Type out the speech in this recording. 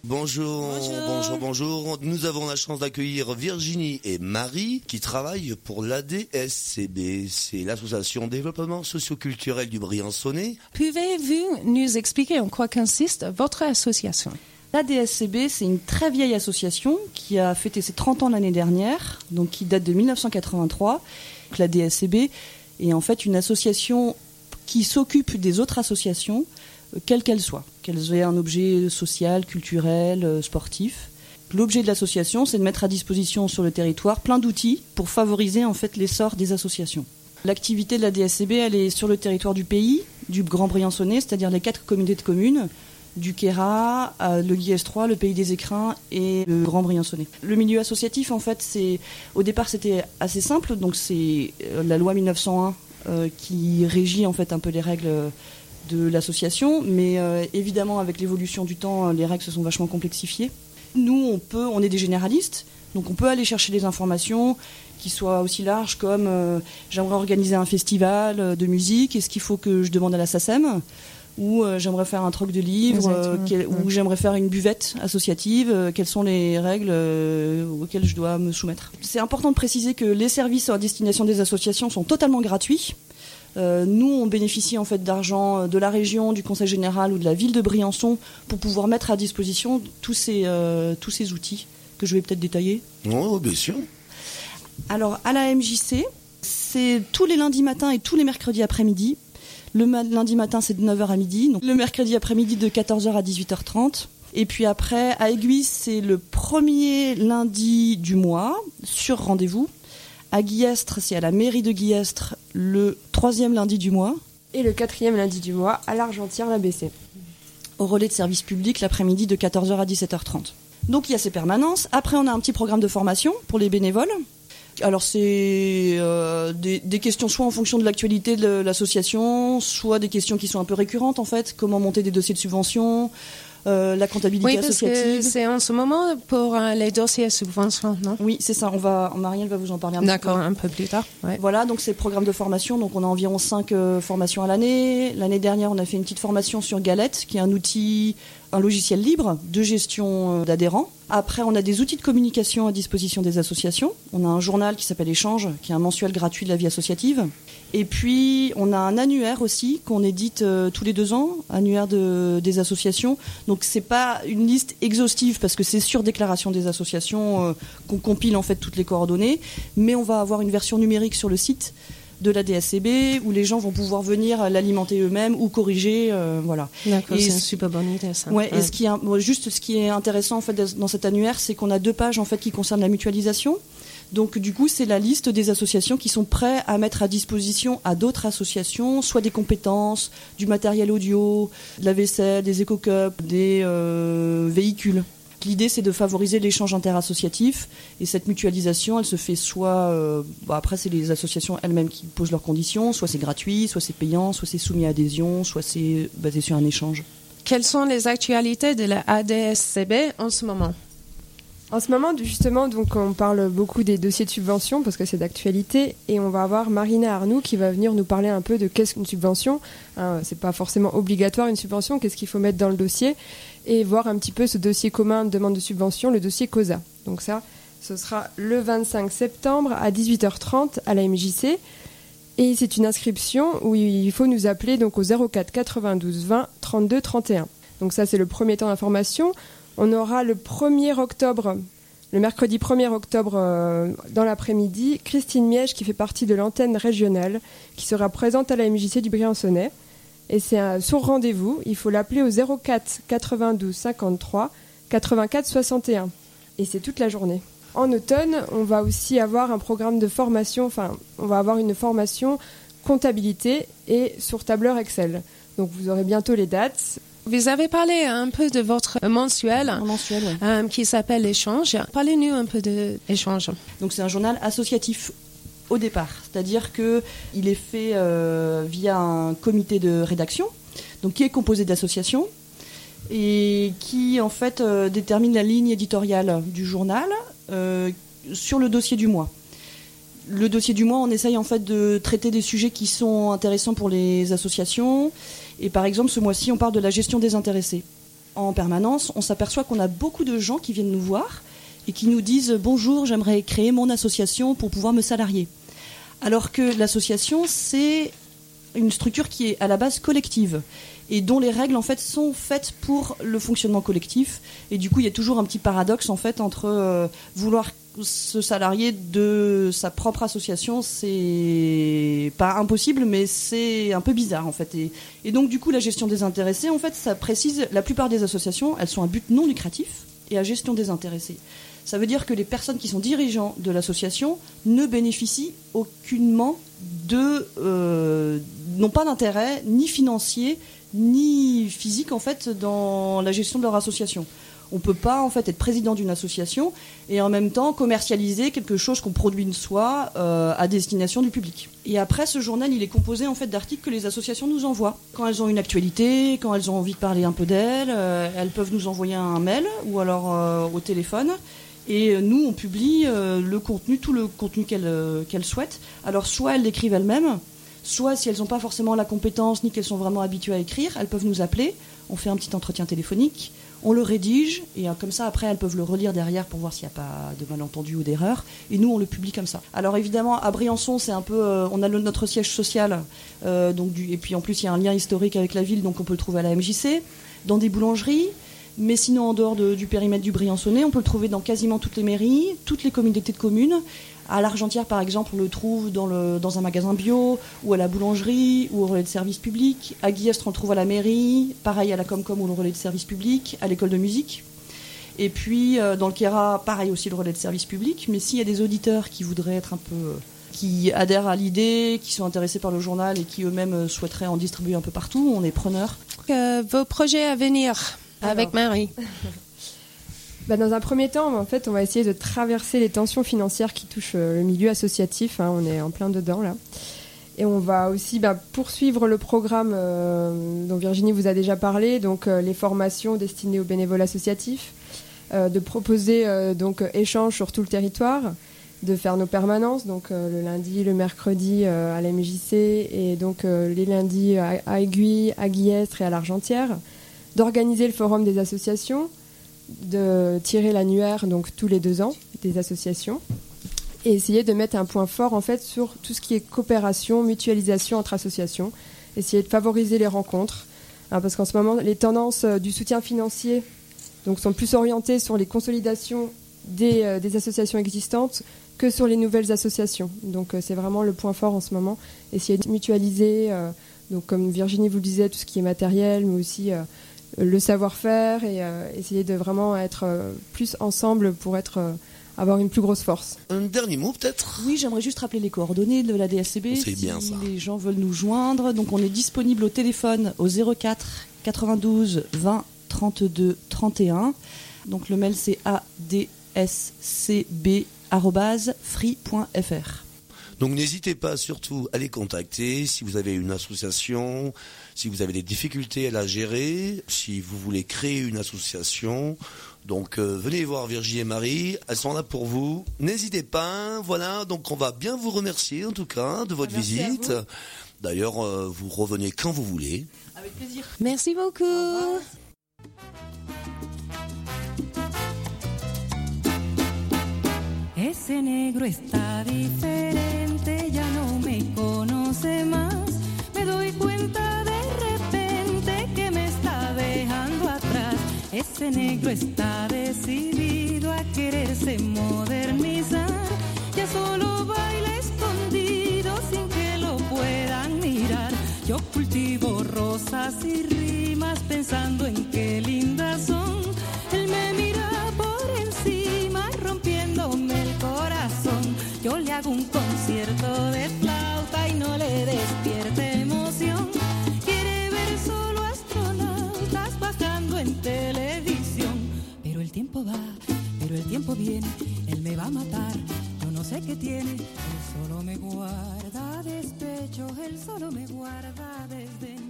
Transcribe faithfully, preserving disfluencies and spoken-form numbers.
Bonjour, bonjour, bonjour, bonjour. Nous avons la chance d'accueillir Virginie et Marie qui travaillent pour l'A D S C B. C'est l'association Développement Socioculturel du Briançonnais. Pouvez-vous nous expliquer en quoi consiste votre association ? L'A D S C B, c'est une très vieille association qui a fêté ses trente ans l'année dernière, donc qui date de dix-neuf cent quatre-vingt-trois. Donc, l'A D S C B est en fait une association qui s'occupe des autres associations, quelles qu'elles soient, qu'elles aient un objet social, culturel, sportif. L'objet de l'association, c'est de mettre à disposition sur le territoire plein d'outils pour favoriser en fait l'essor des associations. L'activité de la D S C B, elle est sur le territoire du pays, du Grand Briançonnais, c'est-à-dire les quatre communautés de communes, du Queyras, le Guiers trois, le Pays des Écrins et le Grand Briançonnais. Le milieu associatif, en fait, c'est au départ, c'était assez simple. Donc, c'est la loi mille neuf cent un euh, qui régit en fait un peu les règles de l'association, mais euh, évidemment avec l'évolution du temps, les règles se sont vachement complexifiées. Nous, on peut, on est des généralistes, donc on peut aller chercher des informations qui soient aussi larges comme euh, j'aimerais organiser un festival de musique, est-ce qu'il faut que je demande à la SACEM, ou euh, j'aimerais faire un troc de livres, euh, quel, ou ouais. j'aimerais faire une buvette associative, euh, quelles sont les règles euh, auxquelles je dois me soumettre. C'est important de préciser que les services à destination des associations sont totalement gratuits. Euh, nous, on bénéficie en fait d'argent de la région, du Conseil général ou de la ville de Briançon pour pouvoir mettre à disposition tous ces, euh, tous ces outils que je vais peut-être détailler. Oh, bien sûr. Alors, à la M J C, c'est tous les lundis matins et tous les mercredis après-midi. Le ma- lundi matin, c'est de neuf heures à midi. Donc, le mercredi après-midi, de quatorze heures à dix-huit heures trente. Et puis après, à Aiguille, c'est le premier lundi du mois, sur rendez-vous. À Guillestre, c'est à la mairie de Guillestre, le troisième lundi du mois. Et le quatrième lundi du mois, à l'Argentière, l'A B C. Au relais de service public, l'après-midi, de quatorze heures à dix-sept heures trente. Donc il y a ces permanences. Après, on a un petit programme de formation pour les bénévoles. Alors c'est euh, des, des questions soit en fonction de l'actualité de l'association, soit des questions qui sont un peu récurrentes en fait. Comment monter des dossiers de subvention, Euh, la comptabilité oui, parce associative. Que c'est en ce moment pour euh, les dossiers subventions, non ? Oui, c'est ça. On va, Marielle va vous en parler un D'accord, petit peu. un peu plus tard. Ouais. Voilà, donc c'est le programme de formation. Donc on a environ cinq euh, formations à l'année. L'année dernière, on a fait une petite formation sur Galette, qui est un outil, un logiciel libre de gestion euh, d'adhérents. Après, on a des outils de communication à disposition des associations. On a un journal qui s'appelle Échange, qui est un mensuel gratuit de la vie associative. Et puis, on a un annuaire aussi qu'on édite euh, tous les deux ans, annuaire de, des associations. Donc, c'est pas une liste exhaustive parce que c'est sur déclaration des associations euh, qu'on compile en fait toutes les coordonnées. Mais on va avoir une version numérique sur le site de la D S C B où les gens vont pouvoir venir l'alimenter eux-mêmes ou corriger, euh, voilà. D'accord, et c'est une super bonne idée ça. Ouais, ouais. Et ce qui est, juste ce qui est intéressant en fait dans cet annuaire, c'est qu'on a deux pages en fait qui concernent la mutualisation. Donc du coup, c'est la liste des associations qui sont prêtes à mettre à disposition à d'autres associations, soit des compétences, du matériel audio, de la vaisselle, des éco-cups, des euh, véhicules. L'idée, c'est de favoriser l'échange interassociatif et cette mutualisation, elle se fait soit... Euh, bah après, c'est les associations elles-mêmes qui posent leurs conditions, soit c'est gratuit, soit c'est payant, soit c'est soumis à adhésion, soit c'est basé sur un échange. Quelles sont les actualités de la A D S C B en ce moment ? En ce moment, justement, donc, on parle beaucoup des dossiers de subvention parce que c'est d'actualité et on va avoir Marina Arnoux qui va venir nous parler un peu de qu'est-ce qu'une subvention. Hein, c'est pas forcément obligatoire une subvention, qu'est-ce qu'il faut mettre dans le dossier et voir un petit peu ce dossier commun de demande de subvention, le dossier COSA. Donc ça, ce sera le vingt-cinq septembre à dix-huit heures trente à la M J C et c'est une inscription où il faut nous appeler donc au zéro quatre quatre-vingt-douze vingt trente-deux trente et un. Donc ça, c'est le premier temps d'information. On aura le premier octobre, le mercredi premier octobre euh, dans l'après-midi, Christine Miège qui fait partie de l'antenne régionale qui sera présente à la M J C du Briançonnais. Et c'est un, son rendez-vous, il faut l'appeler au zéro quatre quatre-vingt-douze cinquante-trois quatre-vingt-quatre soixante et un. Et c'est toute la journée. En automne, on va aussi avoir un programme de formation, enfin, on va avoir une formation comptabilité et sur tableur Excel. Donc vous aurez bientôt les dates. Vous avez parlé un peu de votre mensuel, Un mensuel, ouais. euh, qui s'appelle Échange. Parlez-nous un peu de Échange. Donc c'est un journal associatif au départ, c'est-à-dire qu'il est fait euh, via un comité de rédaction, donc qui est composé d'associations et qui en fait euh, détermine la ligne éditoriale du journal euh, sur le dossier du mois. Le dossier du mois, on essaye en fait de traiter des sujets qui sont intéressants pour les associations. Et par exemple, ce mois-ci, on parle de la gestion des intéressés. en permanence, on s'aperçoit qu'on a beaucoup de gens qui viennent nous voir et qui nous disent « Bonjour, j'aimerais créer mon association pour pouvoir me salarier ». Alors que l'association, c'est une structure qui est à la base collective et dont les règles en fait sont faites pour le fonctionnement collectif. Et du coup, il y a toujours un petit paradoxe en fait entre euh, vouloir se salarier de sa propre association, c'est pas impossible, mais c'est un peu bizarre en fait. Et, et donc du coup, la gestion des intéressés, en fait, ça précise, la plupart des associations, elles sont à but non lucratif et à gestion des intéressés. Ça veut dire que les personnes qui sont dirigeants de l'association ne bénéficient aucunement de, euh, n'ont pas d'intérêt ni financier ni physique en fait dans la gestion de leur association. On ne peut pas en fait être président d'une association et en même temps commercialiser quelque chose qu'on produit de soi euh, à destination du public. Et après, ce journal, il est composé en fait d'articles que les associations nous envoient. Quand elles ont une actualité, quand elles ont envie de parler un peu d'elles, euh, elles peuvent nous envoyer un mail ou alors euh, au téléphone. Et nous, on publie euh, le contenu, tout le contenu qu'elles, euh, qu'elles souhaitent. Alors, soit elles l'écrivent elles-mêmes, soit si elles n'ont pas forcément la compétence ni qu'elles sont vraiment habituées à écrire, elles peuvent nous appeler. On fait un petit entretien téléphonique, on le rédige, et euh, comme ça, après, elles peuvent le relire derrière pour voir s'il n'y a pas de malentendu ou d'erreur. Et nous, on le publie comme ça. Alors, évidemment, à Briançon, c'est un peu... Euh, on a le, notre siège social, euh, donc du, et puis en plus, il y a un lien historique avec la ville, donc on peut le trouver à la M J C, dans des boulangeries. Mais sinon, en dehors de, du périmètre du Briançonnais, on peut le trouver dans quasiment toutes les mairies, toutes les communautés de communes. À l'Argentière, par exemple, on le trouve dans, le, dans un magasin bio, ou à la boulangerie, ou au relais de service public. À Guillestre, on le trouve à la mairie. Pareil à la Comcom ou le relais de service public, à l'école de musique. Et puis, euh, dans le Kéra, pareil aussi le relais de service public. Mais s'il y a des auditeurs qui voudraient être un peu... Euh, qui adhèrent à l'idée, qui sont intéressés par le journal et qui eux-mêmes souhaiteraient en distribuer un peu partout, on est preneurs. Euh, vos projets à venir avec Alors. Marie. Bah, dans un premier temps, en fait, on va essayer de traverser les tensions financières qui touchent euh, le milieu associatif. Hein, on est en plein dedans là. Et on va aussi bah, poursuivre le programme euh, dont Virginie vous a déjà parlé, donc euh, les formations destinées aux bénévoles associatifs, euh, de proposer euh, donc échanges sur tout le territoire, de faire nos permanences, donc euh, le lundi, le mercredi euh, à la M J C et donc euh, les lundis à, à Aiguille, à Guillestre et à l'Argentière, d'organiser le forum des associations, de tirer l'annuaire donc tous les deux ans des associations et essayer de mettre un point fort en fait sur tout ce qui est coopération, mutualisation entre associations, essayer de favoriser les rencontres, hein, parce qu'en ce moment les tendances euh, du soutien financier donc sont plus orientées sur les consolidations des, euh, des associations existantes que sur les nouvelles associations. Donc euh, c'est vraiment le point fort en ce moment, essayer de mutualiser, euh, donc comme Virginie vous le disait, tout ce qui est matériel, mais aussi euh, le savoir-faire et euh, essayer de vraiment être euh, plus ensemble pour être, euh, avoir une plus grosse force. Un dernier mot peut-être ? Oui, j'aimerais juste rappeler les coordonnées de la D S C B. C'est si bien ça. Les gens veulent nous joindre. Donc on est disponible au téléphone au zéro quatre quatre-vingt-douze vingt trente-deux trente et un. Donc le mail c'est a d s c b arobase free point f r. Donc n'hésitez pas surtout à les contacter si vous avez une association, si vous avez des difficultés à la gérer, si vous voulez créer une association. Donc euh, venez voir Virginie et Marie, elles sont là pour vous. N'hésitez pas, voilà, donc on va bien vous remercier en tout cas de votre Merci visite. D'ailleurs, euh, vous revenez quand vous voulez. Avec plaisir. Merci beaucoup. Ese negro está diferente, ya no me conoce más. Me doy cuenta de repente que me está dejando atrás. Ese negro está decidido a quererse modernizar. Ya solo baila escondido sin que lo puedan mirar. Yo cultivo rosas y rimas pensando en qué lindas son. Él me mira por encima rompiéndome el corazón. Yo le hago un concierto de flauta y no le despierte emoción. Quiere ver solo astronautas bajando en televisión. Pero el tiempo va, pero el tiempo viene. Él me va a matar, yo no sé qué tiene. Él solo me guarda despecho, él solo me guarda desde